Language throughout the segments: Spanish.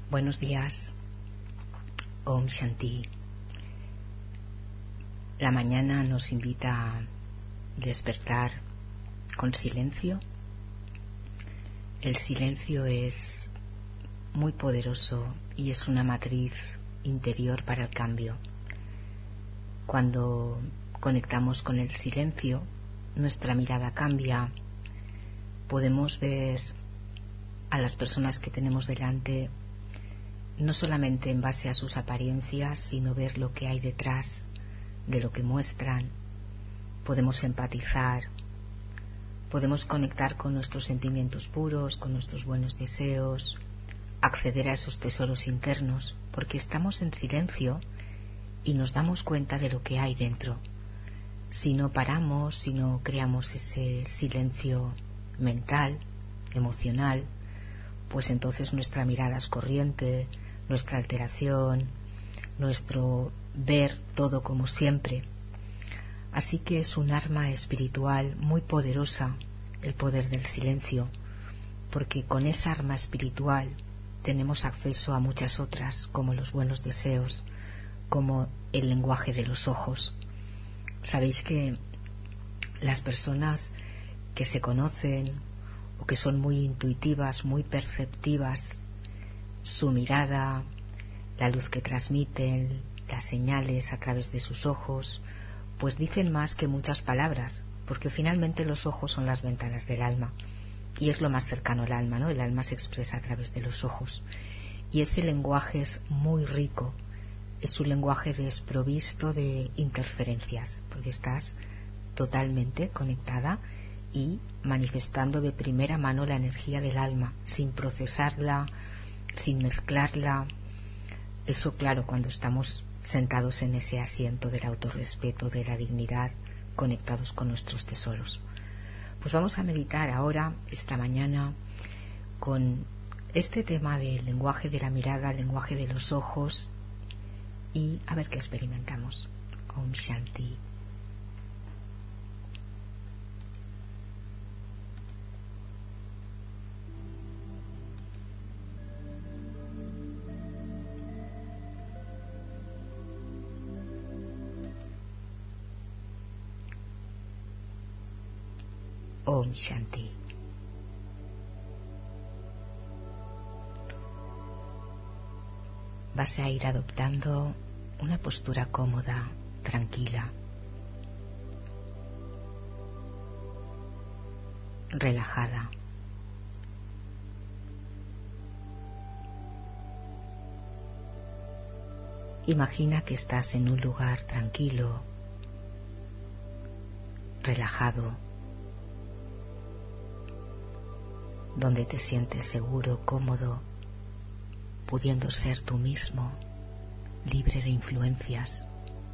Buenos días. Om Shanti. La mañana nos invita a despertar con silencio. El silencio es muy poderoso y es una matriz interior para el cambio. Cuando conectamos con el silencio, nuestra mirada cambia. Podemos ver a las personas que tenemos delante no solamente en base a sus apariencias, sino ver lo que hay detrás de lo que muestran. Podemos empatizar, podemos conectar con nuestros sentimientos puros, con nuestros buenos deseos, acceder a esos tesoros internos, porque estamos en silencio y nos damos cuenta de lo que hay dentro. Si no paramos, si no creamos ese silencio mental, emocional, pues entonces nuestra mirada es corriente, nuestra alteración, nuestro ver todo como siempre. Así que es un arma espiritual muy poderosa el poder del silencio, porque con esa arma espiritual tenemos acceso a muchas otras, como los buenos deseos, como el lenguaje de los ojos. Sabéis que las personas que se conocen o que son muy intuitivas, muy perceptivas, su mirada, la luz que transmiten, las señales a través de sus ojos, pues dicen más que muchas palabras, porque finalmente los ojos son las ventanas del alma y es lo más cercano al alma, ¿no? El alma se expresa a través de los ojos y ese lenguaje es muy rico, es un lenguaje desprovisto de interferencias, porque estás totalmente conectada y manifestando de primera mano la energía del alma, sin procesarla, sin mezclarla. Eso, claro, cuando estamos sentados en ese asiento del autorrespeto, de la dignidad, conectados con nuestros tesoros. Pues vamos a meditar ahora, esta mañana, con este tema del lenguaje de la mirada, el lenguaje de los ojos, y a ver qué experimentamos. Om Shanti. Om Shanti. Vas a ir adoptando una postura cómoda, tranquila, relajada. Imagina que estás en un lugar tranquilo, relajado, donde te sientes seguro, cómodo, pudiendo ser tú mismo, libre de influencias.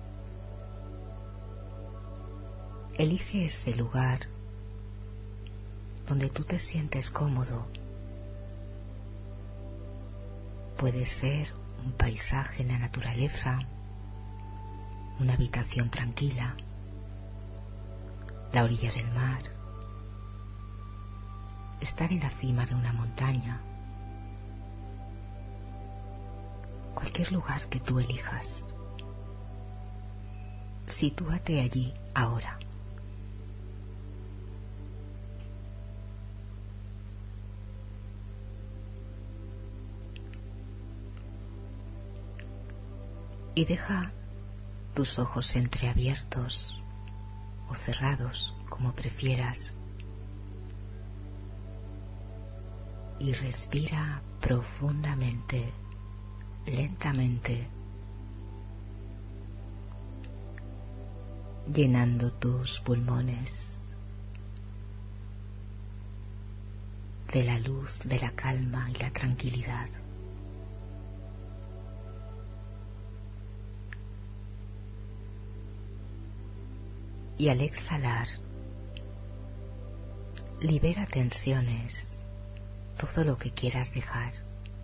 Elige ese lugar donde tú te sientes cómodo. Puede ser un paisaje en la naturaleza, una habitación tranquila, la orilla del mar, estar en la cima de una montaña. Cualquier lugar que tú elijas, sitúate allí ahora. Y deja tus ojos entreabiertos o cerrados, como prefieras. Y respira profundamente, lentamente, llenando tus pulmones de la luz, de la calma y la tranquilidad. Y al exhalar, libera tensiones, todo lo que quieras dejar.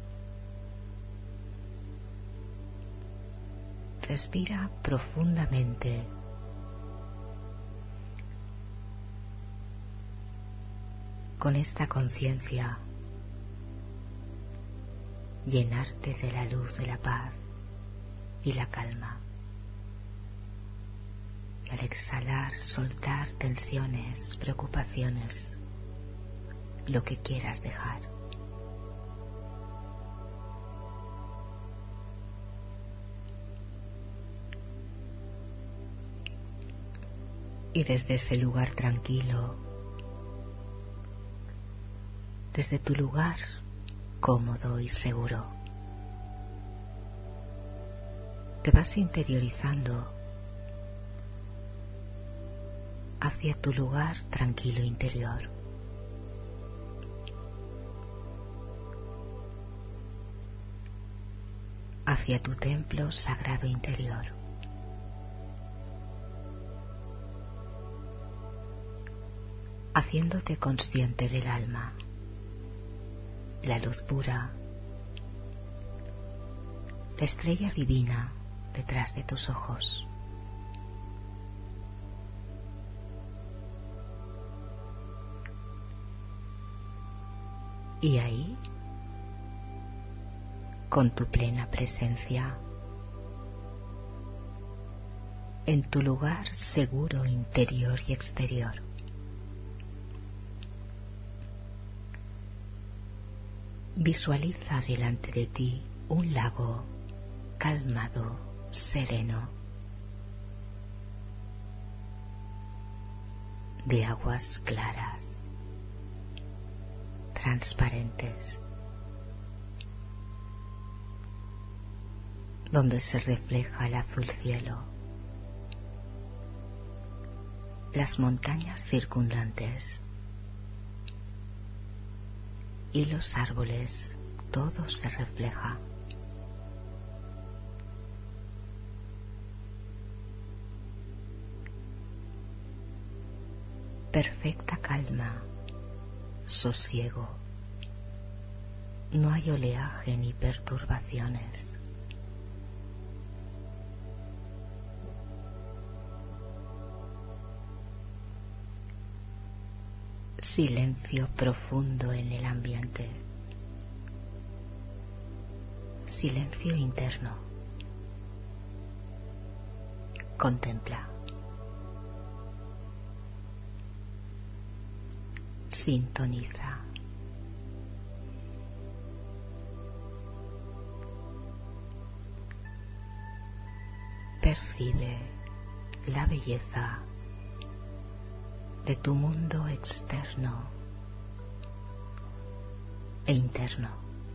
Respira profundamente. Con esta conciencia llenarte de la luz de la paz y la calma. Y al exhalar, soltar tensiones, preocupaciones, lo que quieras dejar. Y desde ese lugar tranquilo, desde tu lugar cómodo y seguro, te vas interiorizando hacia tu lugar tranquilo interior. Hacia tu templo sagrado interior. Haciéndote consciente del alma, la luz pura, la estrella divina detrás de tus ojos. Y ahí, con tu plena presencia, en tu lugar seguro interior y exterior, visualiza delante de ti un lago calmado, sereno, de aguas claras, transparentes, donde se refleja el azul cielo, las montañas circundantes y los árboles, todo se refleja. Perfecta calma, sosiego, no hay oleaje ni perturbaciones. Silencio profundo en el ambiente, silencio interno. Contempla, sintoniza, percibe la belleza de tu mundo externo e interno.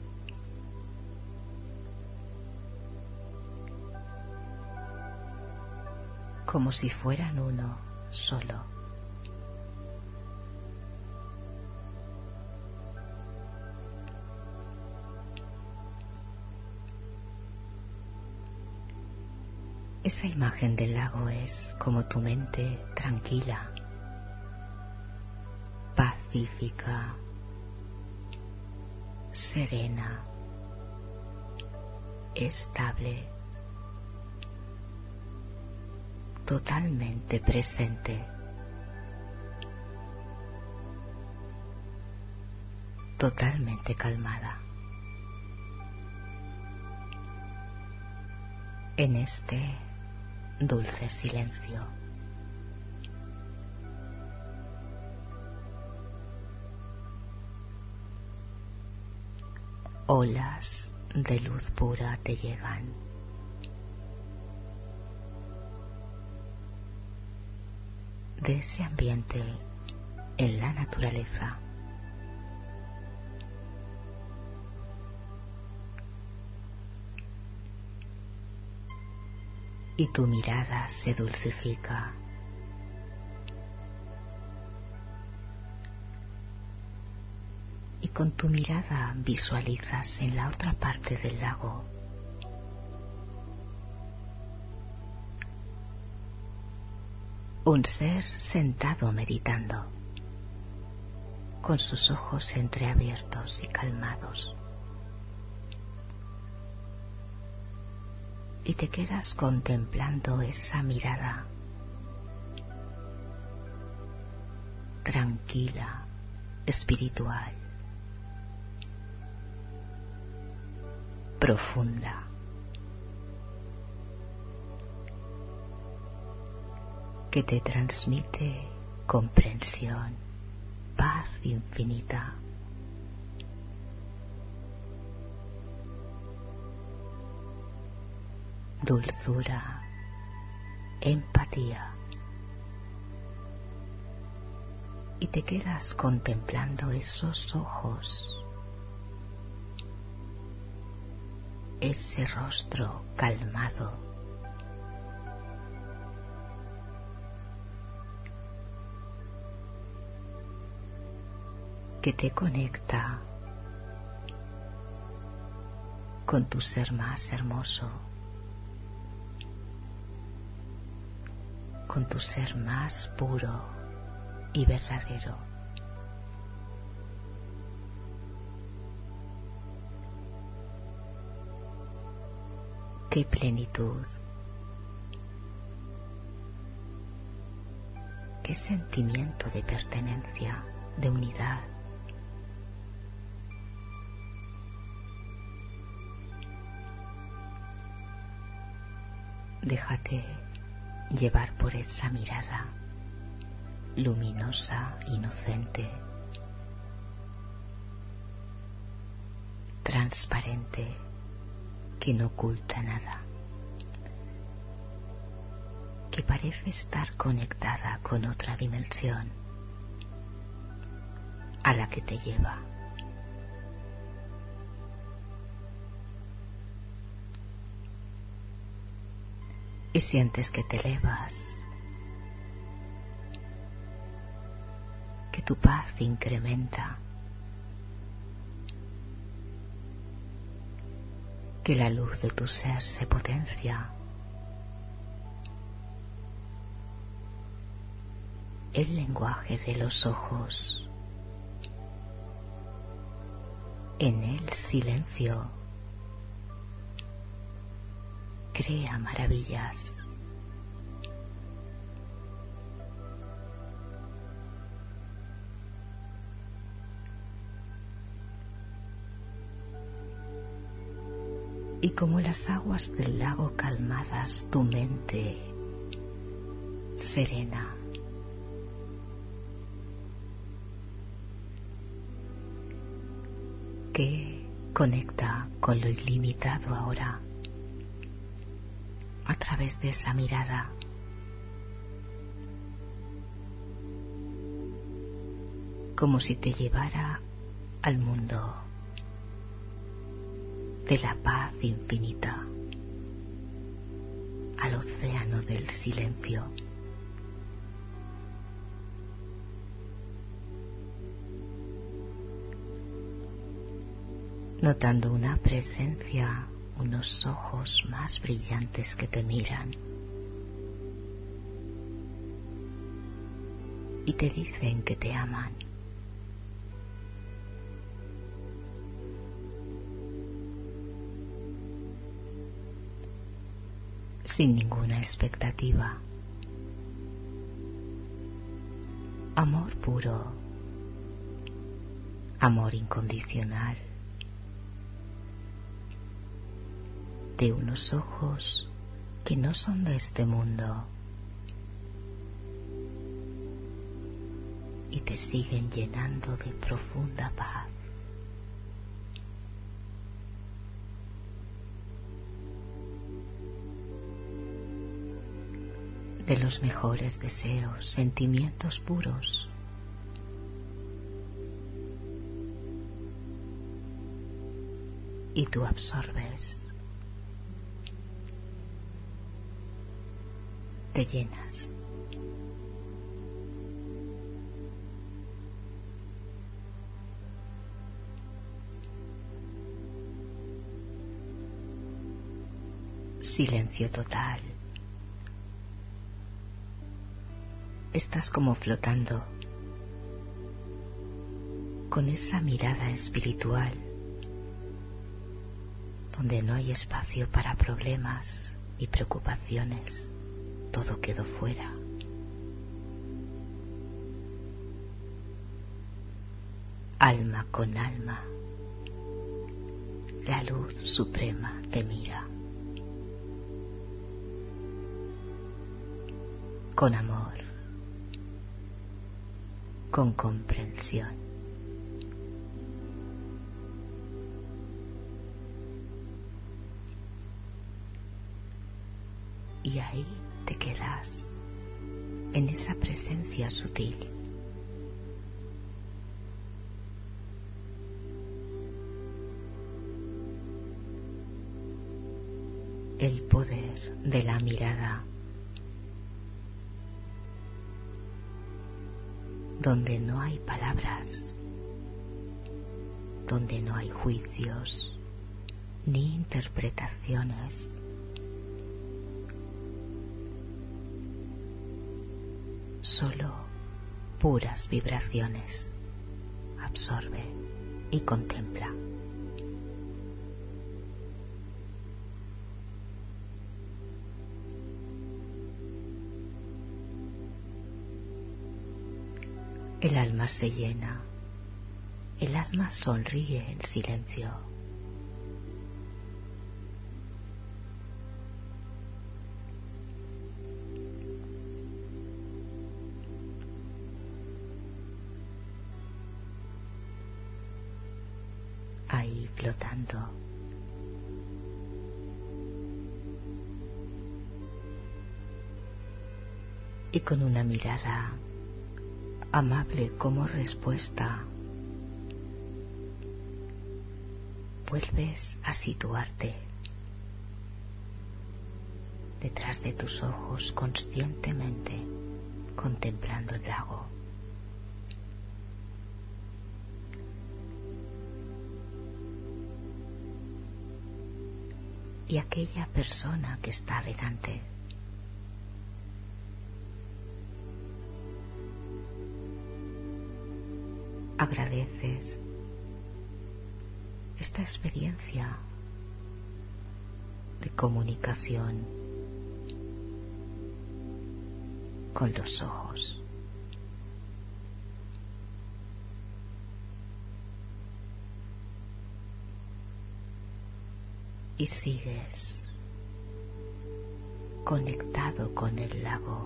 Como si fueran uno solo. Esa imagen del lago es como tu mente tranquila, pacífica, serena, estable, totalmente presente, totalmente calmada. En este dulce silencio. Olas de luz pura te llegan. De ese ambiente en la naturaleza. Y tu mirada se dulcifica. Y con tu mirada visualizas en la otra parte del lago un ser sentado meditando, con sus ojos entreabiertos y calmados. Y te quedas contemplando esa mirada tranquila, espiritual. profunda. Que te transmite comprensión, paz infinita. Dulzura, empatía. Y te quedas contemplando esos ojos, ese rostro calmado, que te conecta con tu ser más hermoso, con tu ser más puro y verdadero. ¡Qué plenitud! ¡Qué sentimiento de pertenencia, de unidad! Déjate llevar por esa mirada luminosa, inocente, transparente, que no oculta nada, que parece estar conectada con otra dimensión a la que te lleva. Y sientes que te elevas, que tu paz incrementa, que la luz de tu ser se potencia. El lenguaje de los ojos, en el silencio, crea maravillas. Y como las aguas del lago calmadas, tu mente serena. Que conecta con lo ilimitado ahora a través de esa mirada. Como si te llevara al mundo de la paz infinita, al océano del silencio. Notando una presencia, unos ojos más brillantes que te miran y te dicen que te aman. Sin ninguna expectativa. Amor puro, amor incondicional, de unos ojos que no son de este mundo y te siguen llenando de profunda paz. De los mejores deseos, sentimientos puros. Y tú absorbes, te llenas. Silencio total. Estás como flotando con esa mirada espiritual donde no hay espacio para problemas y preocupaciones, todo quedó fuera. Alma con alma, la luz suprema te mira. Con amor, con comprensión. Y ahí te quedas, en esa presencia sutil. El poder de la mirada, donde no hay palabras, donde no hay juicios ni interpretaciones. Solo puras vibraciones. Absorbe y contempla. El alma se llena, el alma sonríe en silencio. Ahí flotando. Y con una mirada amable como respuesta, vuelves a situarte detrás de tus ojos conscientemente, contemplando el lago. Y aquella persona que está delante. Agradeces esta experiencia de comunicación con los ojos. Y sigues conectado con el lago.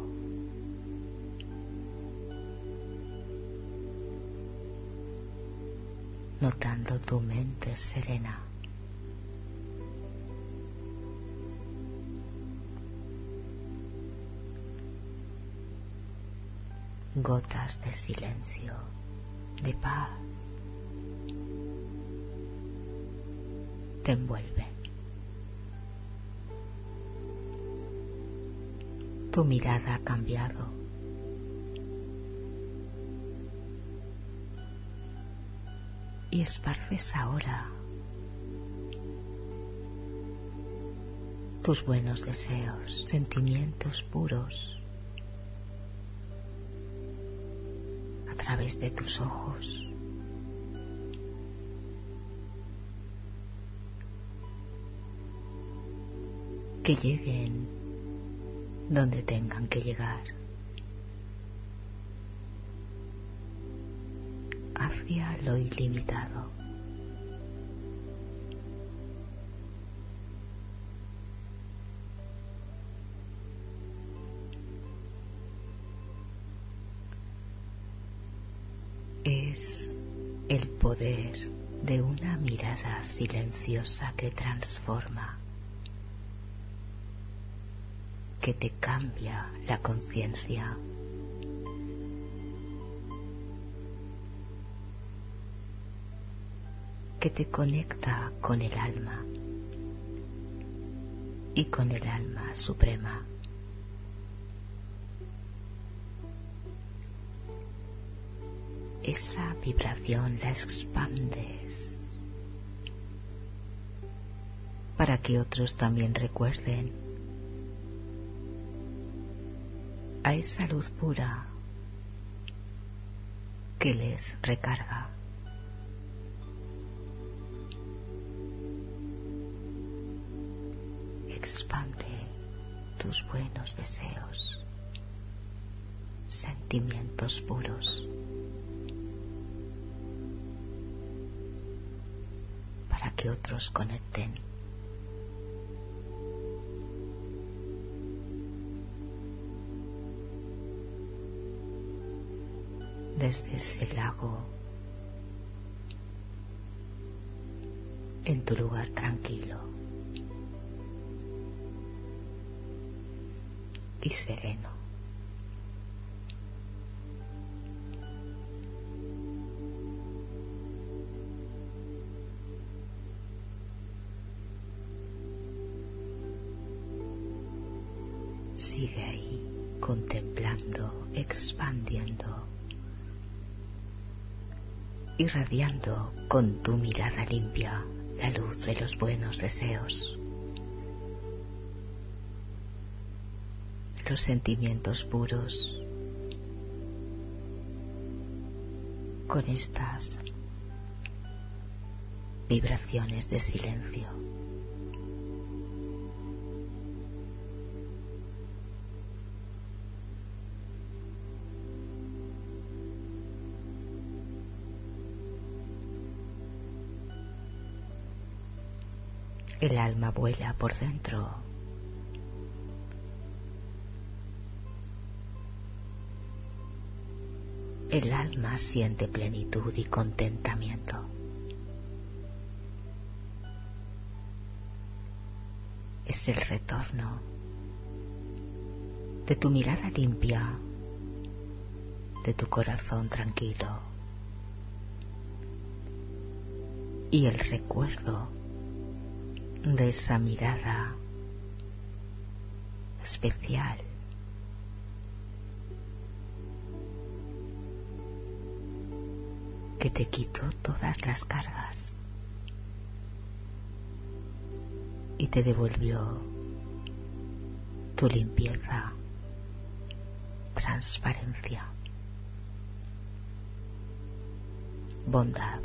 Notando tu mente serena. Gotas de silencio, de paz, te envuelven. Tu mirada ha cambiado. Y esparces ahora tus buenos deseos, sentimientos puros a través de tus ojos. Que lleguen donde tengan que llegar. Hacia lo ilimitado. Es el poder de una mirada silenciosa que transforma, que te cambia la conciencia. Que te conecta con el alma y con el alma suprema. Esa vibración la expandes para que otros también recuerden a esa luz pura que les recarga. Expande tus buenos deseos, sentimientos puros, para que que otros conecten. Desde ese lago, en tu lugar tranquilo y sereno. Sigue ahí contemplando, expandiendo, irradiando con tu mirada limpia la luz de los buenos deseos, los sentimientos puros, con estas vibraciones de silencio. El alma vuela por dentro. El alma siente plenitud y contentamiento. Es el retorno de tu mirada limpia, de tu corazón tranquilo y el recuerdo de esa mirada especial que te quitó todas las cargas y te devolvió tu limpieza, transparencia, bondad.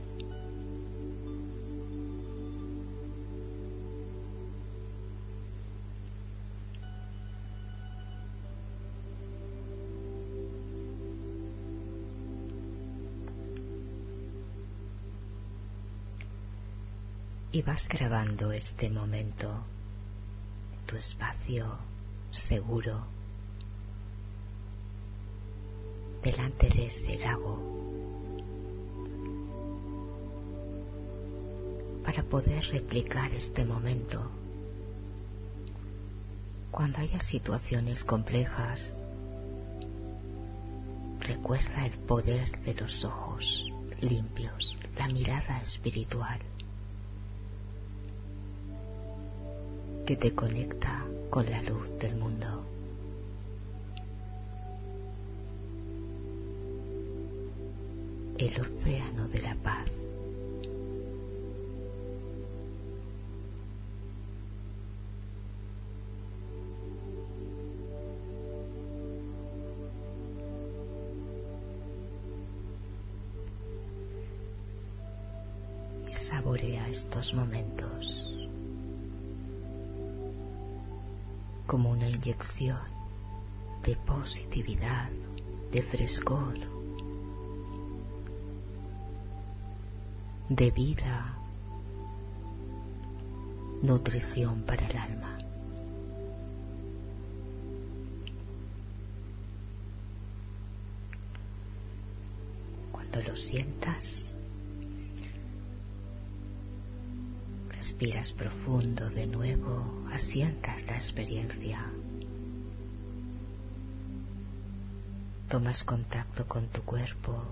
Y vas grabando este momento en tu espacio seguro, delante de ese lago, para poder replicar este momento cuando haya situaciones complejas. Recuerda el poder de los ojos limpios, la mirada espiritual que te conecta con la luz del mundo. El océano de la paz. Y saborea estos momentos como una inyección de positividad, de frescor, de vida, nutrición para el alma. Cuando lo sientas, respiras profundo de nuevo, asientas la experiencia, tomas contacto con tu cuerpo,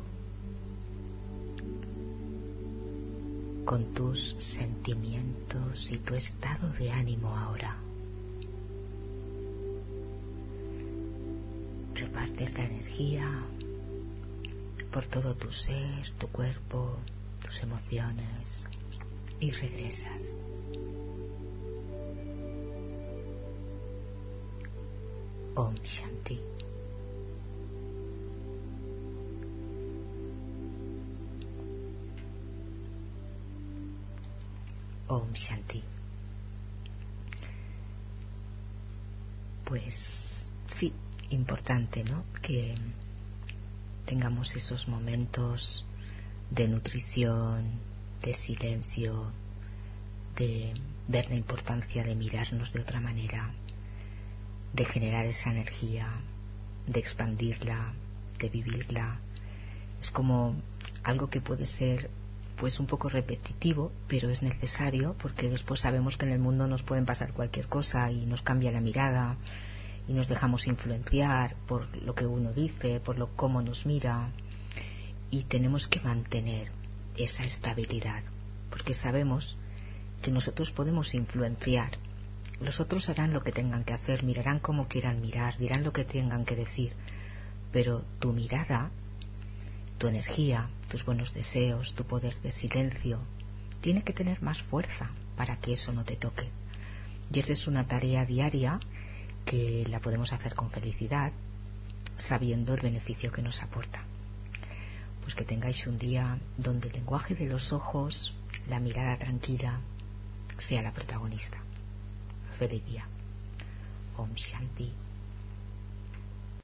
con tus sentimientos y tu estado de ánimo ahora. Repartes la energía por todo tu ser, tu cuerpo, tus emociones y regresas. Om Shanti. Om Shanti. Pues sí, importante, ¿no? Que tengamos esos momentos de nutrición, de silencio, de ver la importancia de mirarnos de otra manera, de generar esa energía, de expandirla, de vivirla. Es como algo que puede ser pues un poco repetitivo, pero es necesario, porque después sabemos que en el mundo nos pueden pasar cualquier cosa y nos cambia la mirada y nos dejamos influenciar por lo que uno dice, por lo cómo nos mira, y tenemos que mantener esa estabilidad, porque sabemos que nosotros podemos influenciar. Los otros harán lo que tengan que hacer, mirarán como quieran mirar, dirán lo que tengan que decir, pero tu mirada, tu energía, tus buenos deseos, tu poder de silencio, tiene que tener más fuerza para que eso no te toque. Y esa es una tarea diaria que la podemos hacer con felicidad, sabiendo el beneficio que nos aporta. Pues que tengáis un día donde el lenguaje de los ojos, la mirada tranquila, sea la protagonista. Feliz día. Om Shanti.